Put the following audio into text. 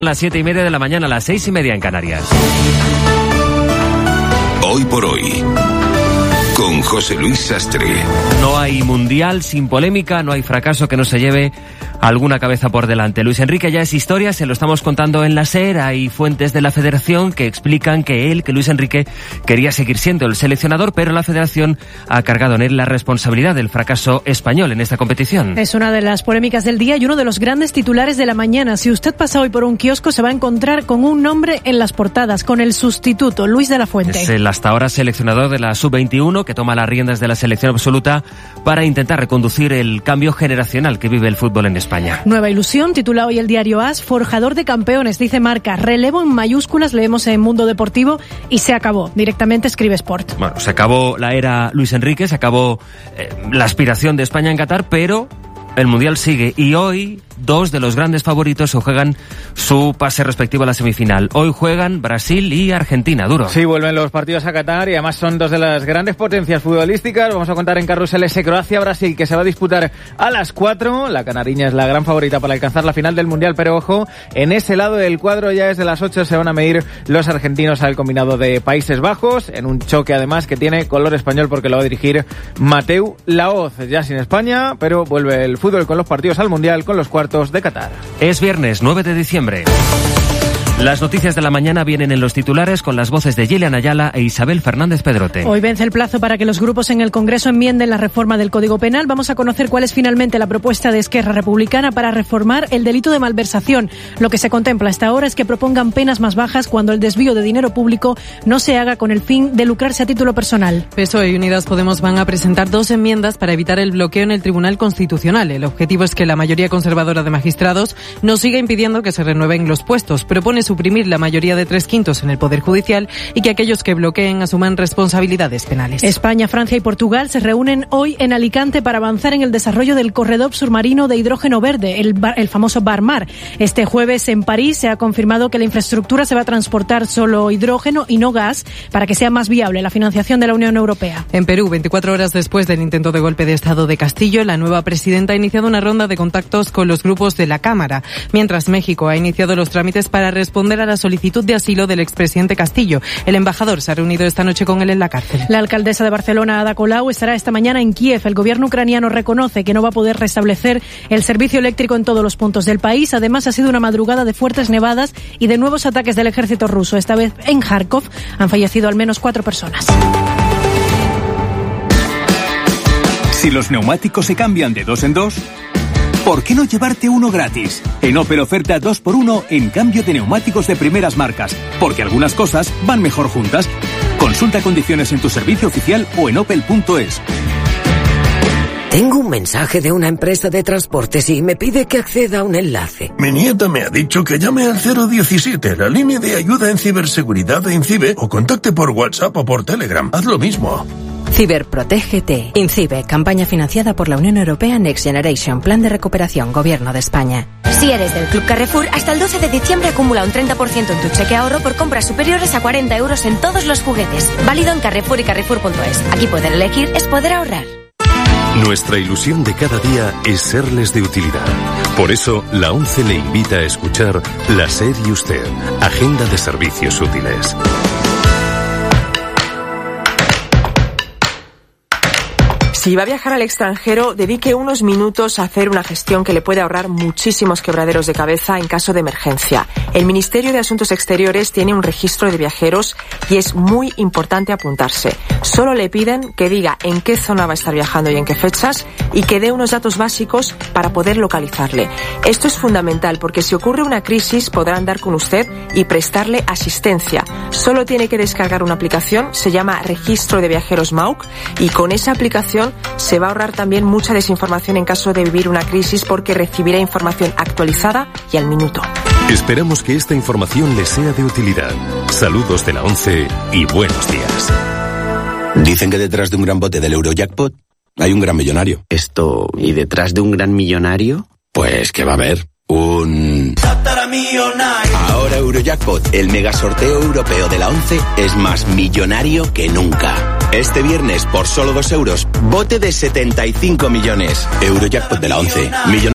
Las 7:30 de la mañana, las 6:30 en Canarias. Hoy por hoy, con José Luis Sastre. No hay mundial sin polémica, no hay fracaso que no se lleve alguna cabeza por delante. Luis Enrique ya es historia, se lo estamos contando en la SER. Hay fuentes de la Federación que explican que Luis Enrique, quería seguir siendo el seleccionador, pero la Federación ha cargado en él la responsabilidad del fracaso español en esta competición. Es una de las polémicas del día y uno de los grandes titulares de la mañana. Si usted pasa hoy por un kiosco, se va a encontrar con un nombre en las portadas, con el sustituto, Luis de la Fuente. Es el hasta ahora seleccionador de la Sub-21 que toma las riendas de la selección absoluta para intentar reconducir el cambio generacional que vive el fútbol en España. Nueva ilusión, titula hoy el diario AS, forjador de campeones, dice Marca, relevo en mayúsculas, leemos en Mundo Deportivo, y se acabó, directamente escribe Sport. Bueno, se acabó la era Luis Enrique, se acabó la aspiración de España en Qatar, pero el Mundial sigue y hoy dos de los grandes favoritos se juegan su pase respectivo a la semifinal. Hoy juegan Brasil y Argentina, duro. Sí, vuelven los partidos a Qatar y además son dos de las grandes potencias futbolísticas. Vamos a contar en Carrusel ese Croacia-Brasil que se va a disputar a las 4. La canariña es la gran favorita para alcanzar la final del Mundial, pero ojo, en ese lado del cuadro ya desde las 8 se van a medir los argentinos al combinado de Países Bajos, en un choque además que tiene color español porque lo va a dirigir Mateu Laoz. Ya sin España, pero vuelve el fútbol con los partidos al Mundial, con los cuartos de Qatar. Es viernes 9 de diciembre. Las noticias de la mañana vienen en los titulares con las voces de Gillian Ayala e Isabel Fernández Pedrote. Hoy vence el plazo para que los grupos en el Congreso enmienden la reforma del Código Penal. Vamos a conocer cuál es finalmente la propuesta de Esquerra Republicana para reformar el delito de malversación. Lo que se contempla hasta ahora es que propongan penas más bajas cuando el desvío de dinero público no se haga con el fin de lucrarse a título personal. PSOE y Unidas Podemos van a presentar 2 enmiendas para evitar el bloqueo en el Tribunal Constitucional. El objetivo es que la mayoría conservadora de magistrados no siga impidiendo que se renueven los puestos. Propone suprimir la mayoría de 3/5 en el Poder Judicial y que aquellos que bloqueen asuman responsabilidades penales. España, Francia y Portugal se reúnen hoy en Alicante para avanzar en el desarrollo del corredor submarino de hidrógeno verde, el famoso Barmar. Este jueves en París se ha confirmado que la infraestructura se va a transportar solo hidrógeno y no gas para que sea más viable la financiación de la Unión Europea. En Perú, 24 horas después del intento de golpe de Estado de Castillo, la nueva presidenta ha iniciado una ronda de contactos con los grupos de la Cámara, mientras México ha iniciado los trámites para responder a la solicitud de asilo del expresidente Castillo. El embajador se ha reunido esta noche con él en la cárcel. La alcaldesa de Barcelona, Ada Colau, estará esta mañana en Kiev. El gobierno ucraniano reconoce que no va a poder restablecer el servicio eléctrico en todos los puntos del país. Además, ha sido una madrugada de fuertes nevadas y de nuevos ataques del ejército ruso. Esta vez en Kharkov han fallecido al menos 4 personas. Si los neumáticos se cambian de 2 en 2, ¿por qué no llevarte uno gratis? En Opel oferta 2x1 en cambio de neumáticos de primeras marcas, porque algunas cosas van mejor juntas. Consulta condiciones en tu servicio oficial o en opel.es. Tengo un mensaje de una empresa de transportes y me pide que acceda a un enlace. Mi nieta me ha dicho que llame al 017, la línea de ayuda en ciberseguridad de INCIBE, o contacte por WhatsApp o por Telegram. Haz lo mismo. Ciberprotégete. INCIBE, campaña financiada por la Unión Europea Next Generation, Plan de Recuperación, Gobierno de España. Si eres del Club Carrefour, hasta el 12 de diciembre acumula un 30% en tu cheque ahorro por compras superiores a 40 euros en todos los juguetes. Válido en Carrefour y Carrefour.es. Aquí poder elegir es poder ahorrar. Nuestra ilusión de cada día es serles de utilidad. Por eso, la ONCE le invita a escuchar La SER y Usted, Agenda de Servicios Útiles. Si va a viajar al extranjero, dedique unos minutos a hacer una gestión que le puede ahorrar muchísimos quebraderos de cabeza en caso de emergencia. El Ministerio de Asuntos Exteriores tiene un registro de viajeros y es muy importante apuntarse. Solo le piden que diga en qué zona va a estar viajando y en qué fechas y que dé unos datos básicos para poder localizarle. Esto es fundamental porque si ocurre una crisis podrán dar con usted y prestarle asistencia. Solo tiene que descargar una aplicación, se llama Registro de Viajeros MAUC, y con esa aplicación se va a ahorrar también mucha desinformación en caso de vivir una crisis porque recibirá información actualizada y al minuto. Esperamos que esta información le sea de utilidad. Saludos de la ONCE y buenos días. Dicen que detrás de un gran bote del Eurojackpot hay un gran millonario. ¿Y detrás de un gran millonario? Pues que va a haber un... Ahora Eurojackpot, el mega sorteo europeo de la ONCE, es más millonario que nunca. Este viernes, por solo 2 euros, bote de 75 millones. Eurojackpot de la ONCE.